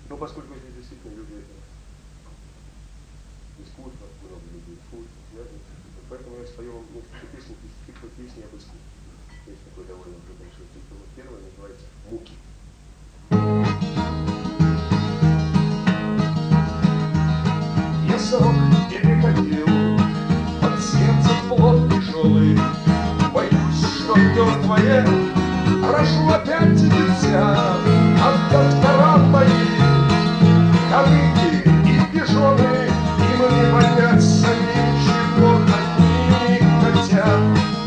Но поскольку здесь действительно люди искусство, много людей искусство, связано с искусством, поэтому я спою вам несколько песен, типа песни об искусстве. Есть такой довольно уже большой цикл. Вот первая называется «Муки». Я срок переходил, под сердцем плод тяжелый, боюсь, что мертвое прошу опять дитя от доктора моих. Ковыки и пижоны, им не боятся ничего, они не хотят.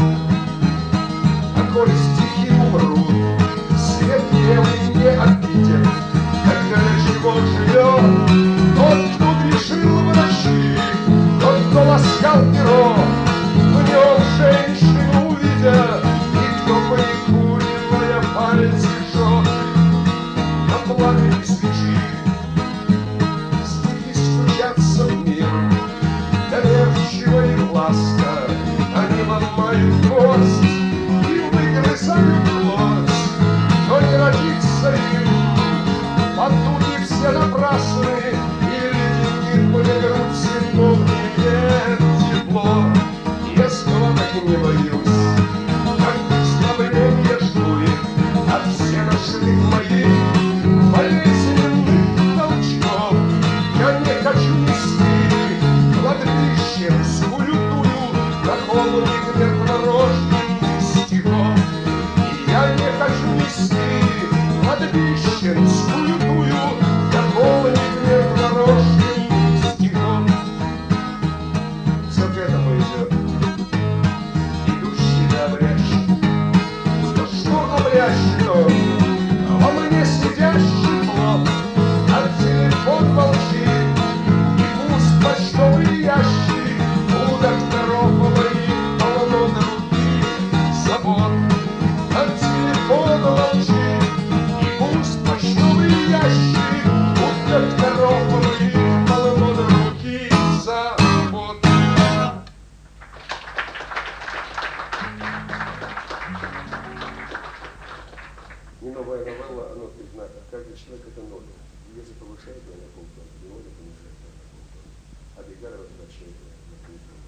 А коль стихи умрут, свет белый не обидит, когда для чего живет тот, кто грешил врачи, тот, кто ласкал перо, в нем женщину увидя, и кто прикуривая пальцы жжет на пламени свечи. Доверчиво и ласка, они ломают кость и выгрызают плоть, но не родится им, потуги все напрасны, и леденит мне грудь синовнее тепло. Я схваток не боюсь, как слабленья жду их от всеношных моих болезненных толчков. Я не хочу нести кладбищем скулютую на холмик мертворожденных стихов. И я не хочу нести кладбищем скулютую на холмик мертворожденных стихов. Все к этому идет, идущий да обрядчик. Но что обрядчик, то во мне сидящий плод, а телефон молчит. Почтовый ящик у докторов моих полно на руки забот. От телефона молчит, и пусть почтовый ящик у докторов моих полно на руки забот. И новая новелла, оно признано, каждый человек это ноль. Если повышает, то на полтона, и ноль понижает на полтона. А Беглярова возвращает на полтона.